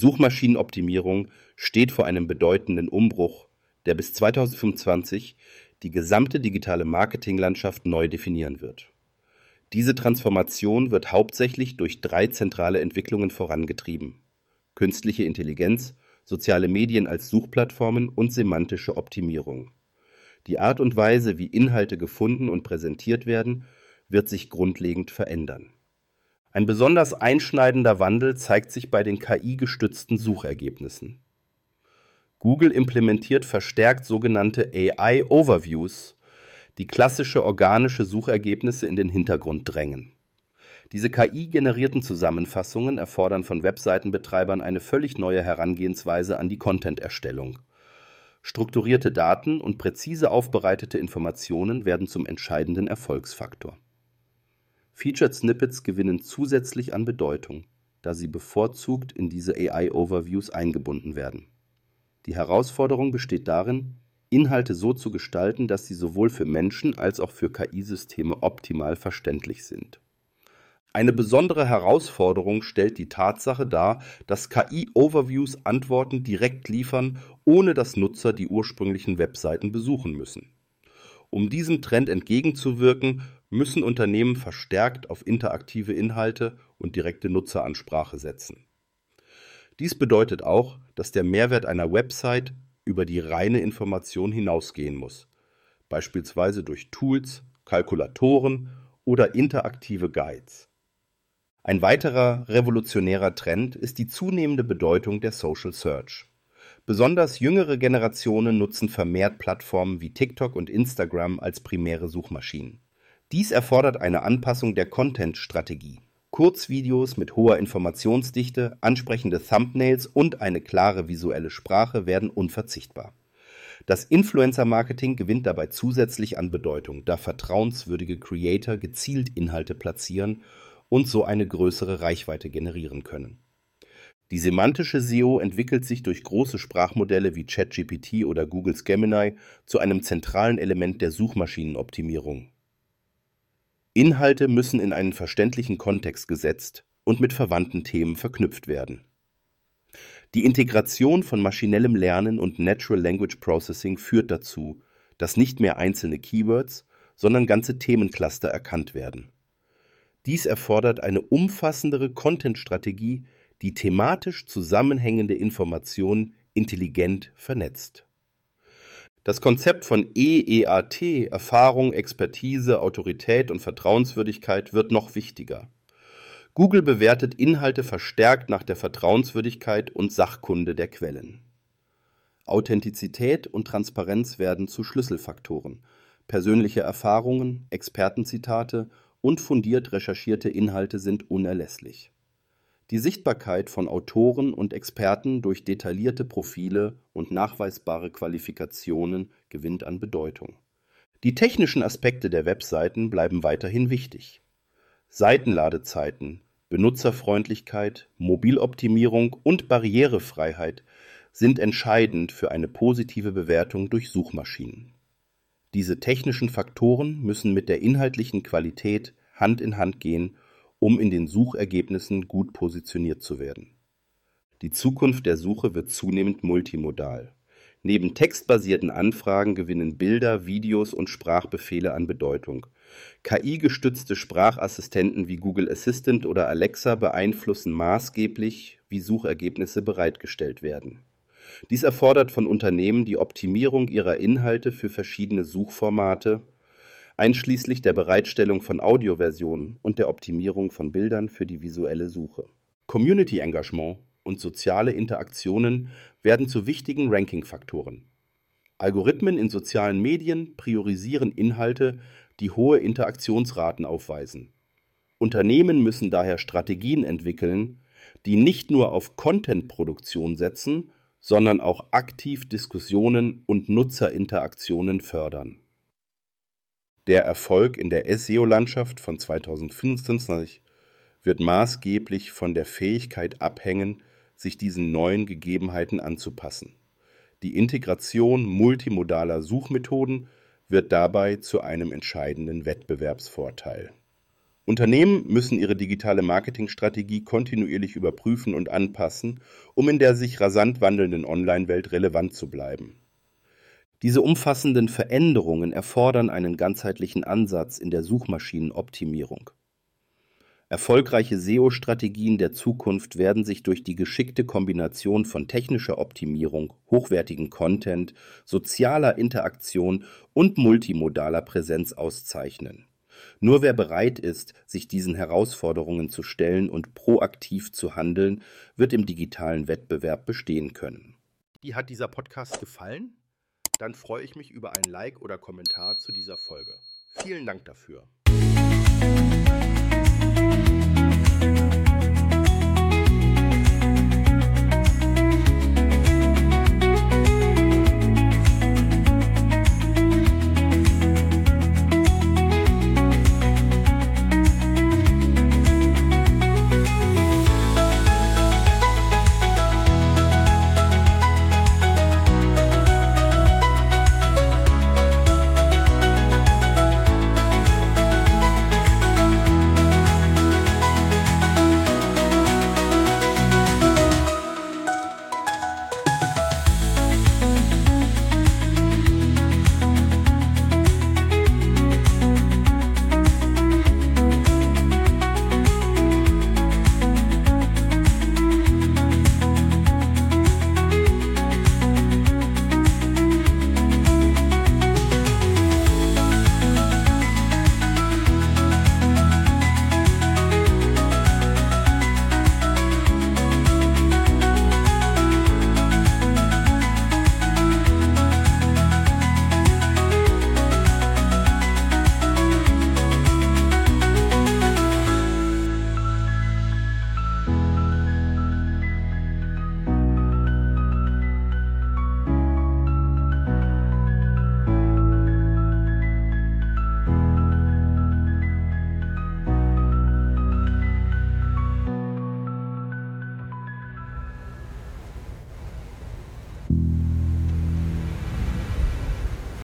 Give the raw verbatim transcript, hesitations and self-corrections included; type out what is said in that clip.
Suchmaschinenoptimierung steht vor einem bedeutenden Umbruch, der bis zweitausendfünfundzwanzig die gesamte digitale Marketinglandschaft neu definieren wird. Diese Transformation wird hauptsächlich durch drei zentrale Entwicklungen vorangetrieben: künstliche Intelligenz, soziale Medien als Suchplattformen und semantische Optimierung. Die Art und Weise, wie Inhalte gefunden und präsentiert werden, wird sich grundlegend verändern. Ein besonders einschneidender Wandel zeigt sich bei den K I-gestützten Suchergebnissen. Google implementiert verstärkt sogenannte A I-Overviews, die klassische organische Suchergebnisse in den Hintergrund drängen. Diese K I-generierten Zusammenfassungen erfordern von Webseitenbetreibern eine völlig neue Herangehensweise an die Content-Erstellung. Strukturierte Daten und präzise aufbereitete Informationen werden zum entscheidenden Erfolgsfaktor. Featured Snippets gewinnen zusätzlich an Bedeutung, da sie bevorzugt in diese A I-Overviews eingebunden werden. Die Herausforderung besteht darin, Inhalte so zu gestalten, dass sie sowohl für Menschen als auch für K I-Systeme optimal verständlich sind. Eine besondere Herausforderung stellt die Tatsache dar, dass K I-Overviews Antworten direkt liefern, ohne dass Nutzer die ursprünglichen Webseiten besuchen müssen. Um diesem Trend entgegenzuwirken, müssen Unternehmen verstärkt auf interaktive Inhalte und direkte Nutzeransprache setzen. Dies bedeutet auch, dass der Mehrwert einer Website über die reine Information hinausgehen muss, beispielsweise durch Tools, Kalkulatoren oder interaktive Guides. Ein weiterer revolutionärer Trend ist die zunehmende Bedeutung der Social Search. Besonders jüngere Generationen nutzen vermehrt Plattformen wie TikTok und Instagram als primäre Suchmaschinen. Dies erfordert eine Anpassung der Content-Strategie. Kurzvideos mit hoher Informationsdichte, ansprechende Thumbnails und eine klare visuelle Sprache werden unverzichtbar. Das Influencer-Marketing gewinnt dabei zusätzlich an Bedeutung, da vertrauenswürdige Creator gezielt Inhalte platzieren und so eine größere Reichweite generieren können. Die semantische S E O entwickelt sich durch große Sprachmodelle wie ChatGPT oder Googles Gemini zu einem zentralen Element der Suchmaschinenoptimierung. Inhalte müssen in einen verständlichen Kontext gesetzt und mit verwandten Themen verknüpft werden. Die Integration von maschinellem Lernen und Natural Language Processing führt dazu, dass nicht mehr einzelne Keywords, sondern ganze Themencluster erkannt werden. Dies erfordert eine umfassendere Content-Strategie, die thematisch zusammenhängende Informationen intelligent vernetzt. Das Konzept von E E A T, Erfahrung, Expertise, Autorität und Vertrauenswürdigkeit, wird noch wichtiger. Google bewertet Inhalte verstärkt nach der Vertrauenswürdigkeit und Sachkunde der Quellen. Authentizität und Transparenz werden zu Schlüsselfaktoren. Persönliche Erfahrungen, Expertenzitate und fundiert recherchierte Inhalte sind unerlässlich. Die Sichtbarkeit von Autoren und Experten durch detaillierte Profile und nachweisbare Qualifikationen gewinnt an Bedeutung. Die technischen Aspekte der Webseiten bleiben weiterhin wichtig. Seitenladezeiten, Benutzerfreundlichkeit, Mobiloptimierung und Barrierefreiheit sind entscheidend für eine positive Bewertung durch Suchmaschinen. Diese technischen Faktoren müssen mit der inhaltlichen Qualität Hand in Hand gehen, um in den Suchergebnissen gut positioniert zu werden. Die Zukunft der Suche wird zunehmend multimodal. Neben textbasierten Anfragen gewinnen Bilder, Videos und Sprachbefehle an Bedeutung. K I-gestützte Sprachassistenten wie Google Assistant oder Alexa beeinflussen maßgeblich, wie Suchergebnisse bereitgestellt werden. Dies erfordert von Unternehmen die Optimierung ihrer Inhalte für verschiedene Suchformate, einschließlich der Bereitstellung von Audioversionen und der Optimierung von Bildern für die visuelle Suche. Community-Engagement und soziale Interaktionen werden zu wichtigen Ranking-Faktoren. Algorithmen in sozialen Medien priorisieren Inhalte, die hohe Interaktionsraten aufweisen. Unternehmen müssen daher Strategien entwickeln, die nicht nur auf Content-Produktion setzen, sondern auch aktiv Diskussionen und Nutzerinteraktionen fördern. Der Erfolg in der S E O-Landschaft von zweitausendfünfundzwanzig wird maßgeblich von der Fähigkeit abhängen, sich diesen neuen Gegebenheiten anzupassen. Die Integration multimodaler Suchmethoden wird dabei zu einem entscheidenden Wettbewerbsvorteil. Unternehmen müssen ihre digitale Marketingstrategie kontinuierlich überprüfen und anpassen, um in der sich rasant wandelnden Online-Welt relevant zu bleiben. Diese umfassenden Veränderungen erfordern einen ganzheitlichen Ansatz in der Suchmaschinenoptimierung. Erfolgreiche S E O-Strategien der Zukunft werden sich durch die geschickte Kombination von technischer Optimierung, hochwertigen Content, sozialer Interaktion und multimodaler Präsenz auszeichnen. Nur wer bereit ist, sich diesen Herausforderungen zu stellen und proaktiv zu handeln, wird im digitalen Wettbewerb bestehen können. Dir hat dieser Podcast gefallen? Dann freue ich mich über ein Like oder Kommentar zu dieser Folge. Vielen Dank dafür.